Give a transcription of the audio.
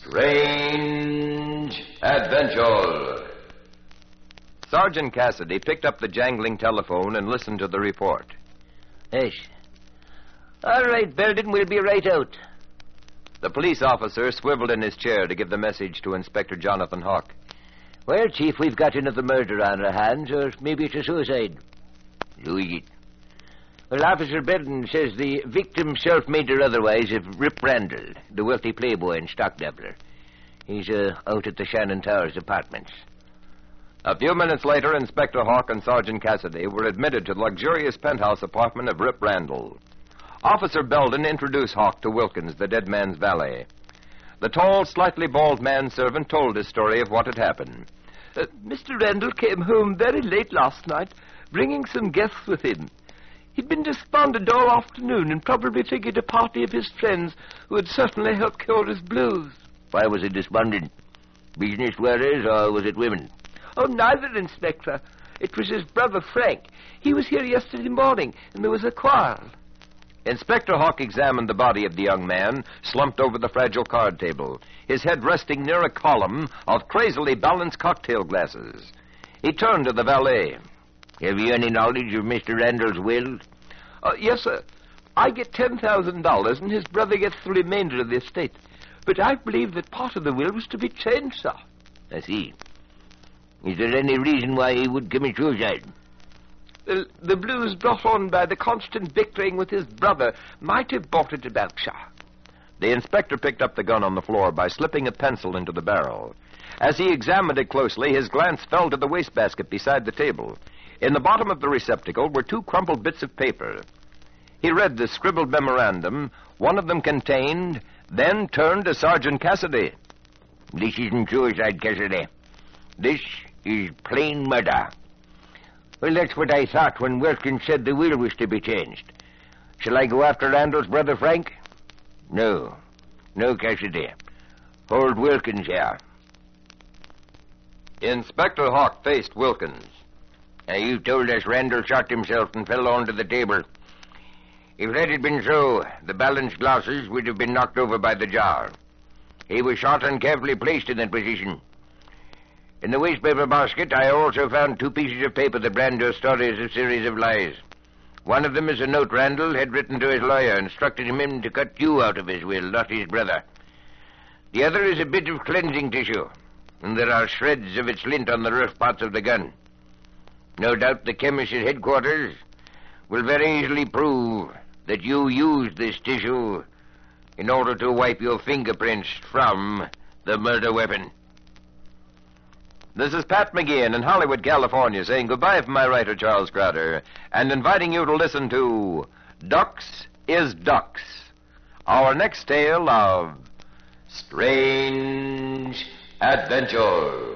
Strange Adventure. Sergeant Cassidy picked up the jangling telephone and listened to the report. Yes. All right, Belden, we'll be right out. The police officer swiveled in his chair to give the message to Inspector Jonathan Hawk. Well, Chief, we've got another murder on our hands, or maybe it's a suicide. Who is it? Well, Officer Belden says the victim, self-made or otherwise, of Rip Randall, the wealthy playboy and stock dabbler. He's out at the Shannon Towers apartments. A few minutes later, Inspector Hawk and Sergeant Cassidy were admitted to the luxurious penthouse apartment of Rip Randall. Officer Belden introduced Hawk to Wilkins, the dead man's valet. The tall, slightly bald manservant told his story of what had happened. Mr. Randall came home very late last night, bringing some guests with him. He'd been despondent all afternoon and probably figured a party of his friends who would certainly help cure his blues. Why was he despondent? Business worries, or was it women? Oh, neither, Inspector. It was his brother, Frank. He was here yesterday morning, and there was a quarrel. Inspector Hawk examined the body of the young man, slumped over the fragile card table, his head resting near a column of crazily balanced cocktail glasses. He turned to the valet. Have you any knowledge of Mr. Randall's will? Yes, sir. I get $10,000, and his brother gets the remainder of the estate. But I believe that part of the will was to be changed, sir. I see. Is there any reason why he would commit suicide? The blues brought on by the constant bickering with his brother might have brought it about, sir. The inspector picked up the gun on the floor by slipping a pencil into the barrel. As he examined it closely, his glance fell to the wastebasket beside the table. In the bottom of the receptacle were 2 crumpled bits of paper. He read the scribbled memorandum one of them contained, then turned to Sergeant Cassidy. This isn't suicide, Cassidy. This is plain murder. Well, that's what I thought when Wilkins said the will was to be changed. Shall I go after Randall's brother, Frank? No, Cassidy. Hold Wilkins here. Inspector Hawk faced Wilkins. Now, you told us Randall shot himself and fell onto the table. If that had been so, the balanced glasses would have been knocked over by the jar. He was shot and carefully placed in that position. In the wastepaper basket, I also found 2 pieces of paper that brand your story as a series of lies. One of them is a note Randall had written to his lawyer, instructing him to cut you out of his will, not his brother. The other is a bit of cleansing tissue, and there are shreds of its lint on the rough parts of the gun. No doubt the chemist at headquarters will very easily prove that you used this tissue in order to wipe your fingerprints from the murder weapon. This is Pat McGeehan in Hollywood, California, saying goodbye from my writer, Charles Crowder, and inviting you to listen to Ducks is Ducks, our next tale of Strange Adventure.